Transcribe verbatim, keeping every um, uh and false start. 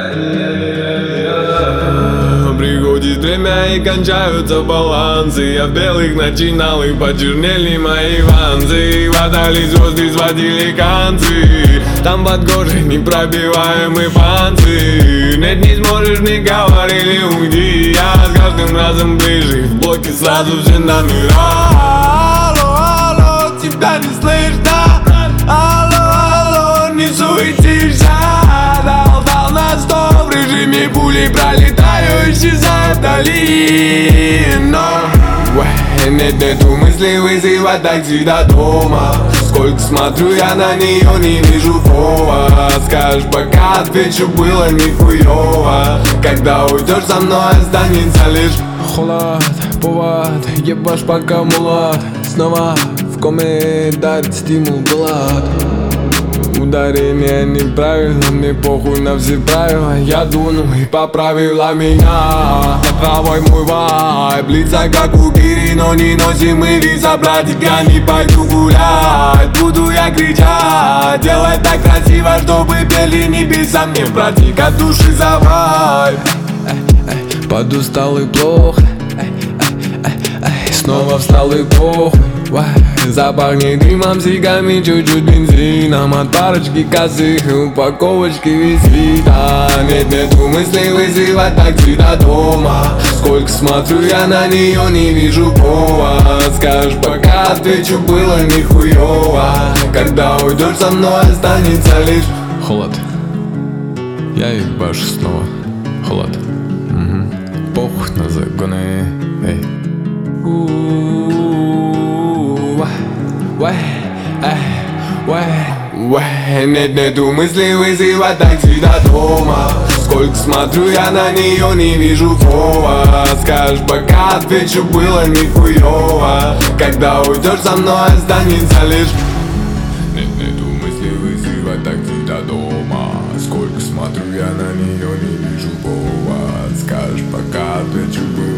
Приходит время и кончаются балансы. Я в белых начинал и почернели мои ванзы. Хватали звезды, сводили концы. Там под кожей непробиваемый панцирь. Нет, не сможешь, мне говорили, уйди. Я с каждым разом ближе, в блоке сразу все номера. Алло, алло, тебя не слышно. Алло, алло, не суетишься. Дал, дал на сто, в режиме пули пролетаю, исчезаю вдали. Но нет, нету мысли вызывать такси до дома. Сколько смотрю я на нее, не вижу фова. Скажешь, пока отвечу, было нихуево. Когда уйдешь со мной, останется лишь холод, повод, ебашь пока мулат. Снова в комментарии стимул глад. Ударение неправильно, мне похуй на все правила. Я дунул и поправила меня. Под травой мой вайб, лица как у Кири, но не носим мы виза. Братик, я не пойду гулять, буду я кричать. Делать так красиво, чтобы пели небеса. Мне, братик, от души за вайб. Подустал и плохо, снова встал и похуй. Запахнет дымом, сигами, чуть-чуть бензином. От парочки косых и упаковочки визита. Нет, нету мыслей вызывать такси до дома. Сколько смотрю я на нее, не вижу повод. Скажешь, пока отвечу, было нихуево. Когда уйдешь со мной, останется лишь холод. Я ебашу снова холод. Угу. Похуй на загоны. Эй. Уэ, уэ, уэ. Нет, нету мысли вызывать такси до дома. Сколько смотрю я на нее, не вижу повод. Скажешь, пока отвечу, было нихуево. Когда уйдешь со мной, останется лишь. Нет, нету мысли вызывать такси до дома. Сколько смотрю я на нее, не вижу повод. Скажешь, пока отвечу, было